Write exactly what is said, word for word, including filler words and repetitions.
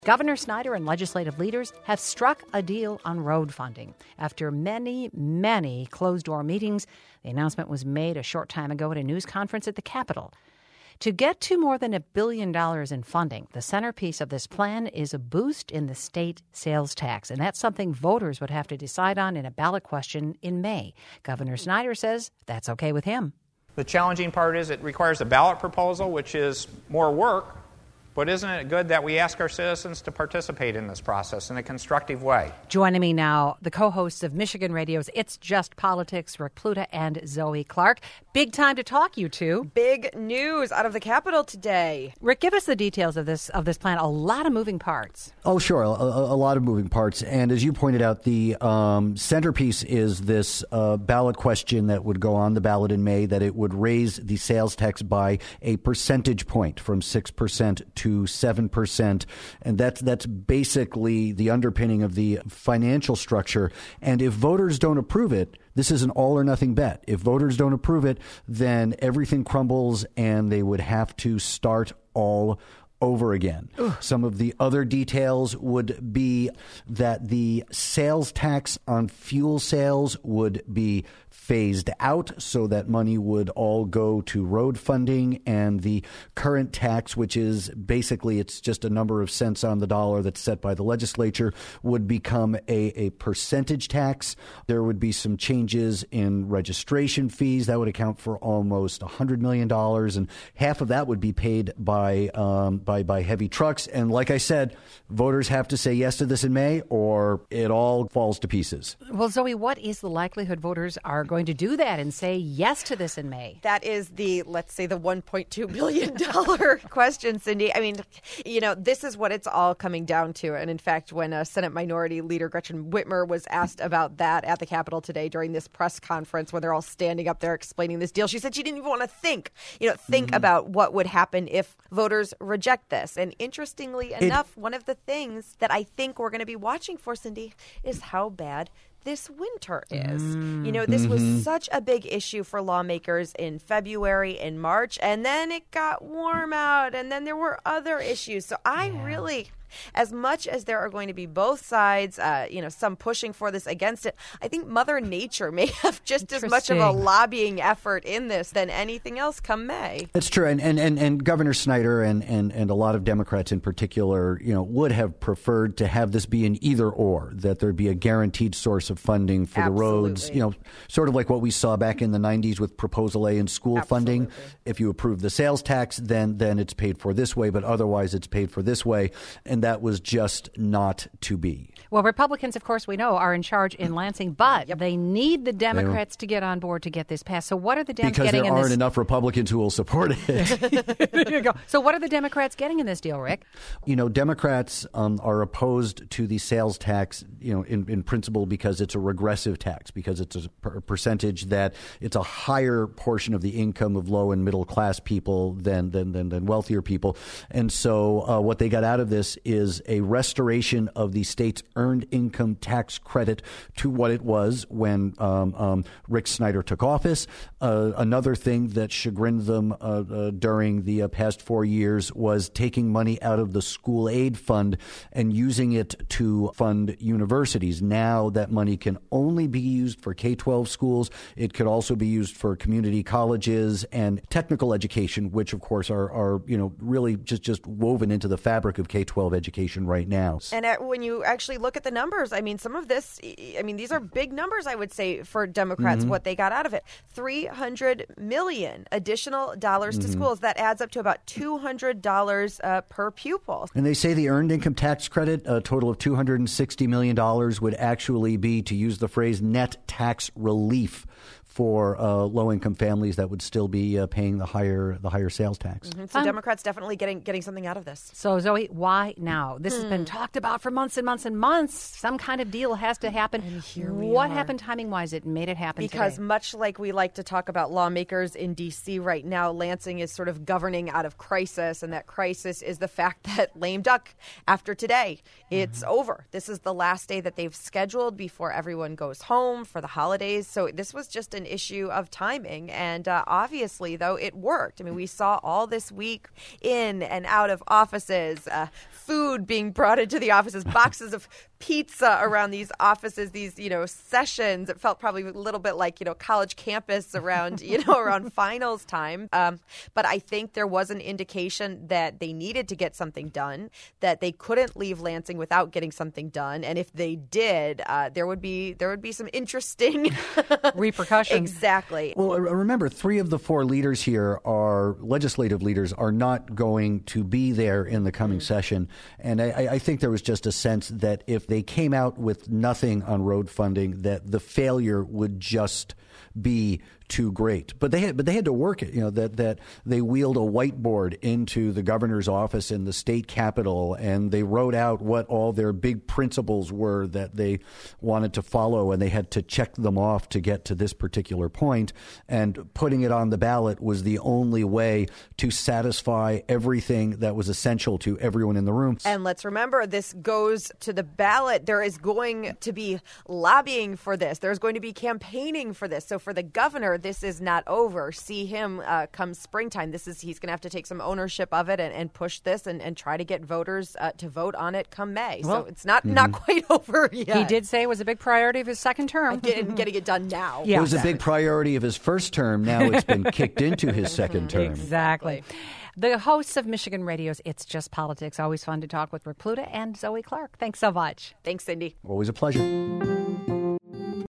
Governor Snyder and legislative leaders have struck a deal on road funding. After many, many closed-door meetings, the announcement was made a short time ago at a news conference at the Capitol. To get to more than a billion dollars in funding, the centerpiece of this plan is a boost in the state sales tax, and that's something voters would have to decide on in a ballot question in May. Governor Snyder says that's okay with him. The challenging part is it requires a ballot proposal, which is more work. But isn't it good that we ask our citizens to participate in this process in a constructive way? Joining me now, the co-hosts of Michigan Radio's It's Just Politics, Rick Pluta and Zoe Clark. Big time to talk, you two. Big news out of the Capitol today. Rick, give us the details of this of this plan. A lot of moving parts. Oh, sure. A, a lot of moving parts. And as you pointed out, the um, centerpiece is this uh, ballot question that would go on the ballot in May, that it would raise the sales tax by a percentage point from six percent to seven percent. And that's, that's basically the underpinning of the financial structure. And if voters don't approve it, this is an all or nothing bet. If voters don't approve it, then everything crumbles and they would have to start all over again. Ugh. Some of the other details would be that the sales tax on fuel sales would be phased out so that money would all go to road funding, and the current tax, which is basically it's just a number of cents on the dollar that's set by the legislature, would become a, a percentage tax. There would be some changes in registration fees that would account for almost one hundred million dollars, and half of that would be paid by um, by by heavy trucks. And like I said, voters have to say yes to this in May or it all falls to pieces. Well, Zoe, what is the likelihood voters are going to do that and say yes to this in May? That is the, let's say, the one point two billion dollars question, Cindy. I mean, you know, this is what it's all coming down to. And in fact, when uh, Senate Minority Leader Gretchen Whitmer was asked about that at the Capitol today during this press conference where they're all standing up there explaining this deal, she said she didn't even want to think, you know, think mm-hmm. about what would happen if voters reject this. And interestingly it, enough, one of the things that I think we're going to be watching for, Cindy, is how bad this winter is. Mm. You know, this mm-hmm. was such a big issue for lawmakers in February and March, and then it got warm out, and then there were other issues. So I yeah. really... As much as there are going to be both sides, uh, you know, some pushing for this, against it, I think Mother Nature may have just as much of a lobbying effort in this than anything else come May. That's true. And and, and, and Governor Snyder and, and, and a lot of Democrats in particular, you know, would have preferred to have this be an either or, that there'd be a guaranteed source of funding for Absolutely. the roads, you know, sort of like what we saw back in the nineties with Proposal A in school Absolutely. funding. If you approve the sales tax, then then it's paid for this way, but otherwise it's paid for this way. And that was just not to be. Well, Republicans, of course, we know, are in charge in Lansing, but yep. they need the Democrats to get on board to get this passed. So what are the Dems because getting in this? Because there aren't enough Republicans who will support it. There you go. So what are the Democrats getting in this deal, Rick? You know, Democrats um, are opposed to the sales tax, you know, in, in principle because it's a regressive tax, because it's a per- percentage that it's a higher portion of the income of low and middle class people than than than, than wealthier people. And so uh, what they got out of this is a restoration of the state's earned income tax credit to what it was when um, um, Rick Snyder took office. Uh, another thing that chagrined them uh, uh, during the uh, past four years was taking money out of the school aid fund and using it to fund universities. Now that money can only be used for K twelve schools. It could also be used for community colleges and technical education, which, of course, are, are you know, really just, just woven into the fabric of K twelve education right now. And at, when you actually look at the numbers, I mean, some of this, I mean, these are big numbers, I would say, for Democrats, mm-hmm. what they got out of it. three hundred million additional dollars mm-hmm. to schools. That adds up to about two hundred dollars uh, per pupil. And they say the earned income tax credit, a total of two hundred sixty million dollars, would actually be, to use the phrase, net tax relief for uh, low-income families that would still be uh, paying the higher the higher sales tax. Mm-hmm. So um, Democrats definitely getting getting something out of this. So, Zoe, why now? This hmm. has been talked about for months and months and months. Some kind of deal has to happen. And here we what are. happened timing-wise? It made it happen Because today. much like we like to talk about lawmakers in D C right now, Lansing is sort of governing out of crisis, and that crisis is the fact that lame duck, after today, it's mm-hmm. over. This is the last day that they've scheduled before everyone goes home for the holidays. So this was just an an issue of timing. And uh, obviously, though, it worked. I mean, we saw all this week in and out of offices, uh, food being brought into the offices, boxes of pizza around these offices, these, you know, sessions. It felt probably a little bit like, you know, college campus around, you know, around finals time. Um, but I think there was an indication that they needed to get something done, that they couldn't leave Lansing without getting something done. And if they did, uh, there would be there would be some interesting repercussions. Exactly. Well, remember, three of the four leaders here are legislative leaders, are not going to be there in the coming mm. session. And I, I think there was just a sense that if they came out with nothing on road funding, that the failure would just be too great. But they had, but they had to work it. You know, that that they wheeled a whiteboard into the governor's office in the state capitol, and they wrote out what all their big principles were that they wanted to follow, and they had to check them off to get to this particular point. And putting it on the ballot was the only way to satisfy everything that was essential to everyone in the room. And let's remember, this goes to the ballot. There is going to be lobbying for this. There's going to be campaigning for this. So for the governor, this is not over. See him uh, come springtime. This is he's going to have to take some ownership of it and, and push this and, and try to get voters uh, to vote on it come May. Well, so it's not mm-hmm. not quite over yet. He did say it was a big priority of his second term. Getting, getting it done now. Yeah. It was a big priority of his first term. Now it's been kicked into his second term. Exactly. The hosts of Michigan Radio's It's Just Politics. Always fun to talk with Rick Pluta and Zoe Clark. Thanks so much. Thanks, Cindy. Always a pleasure.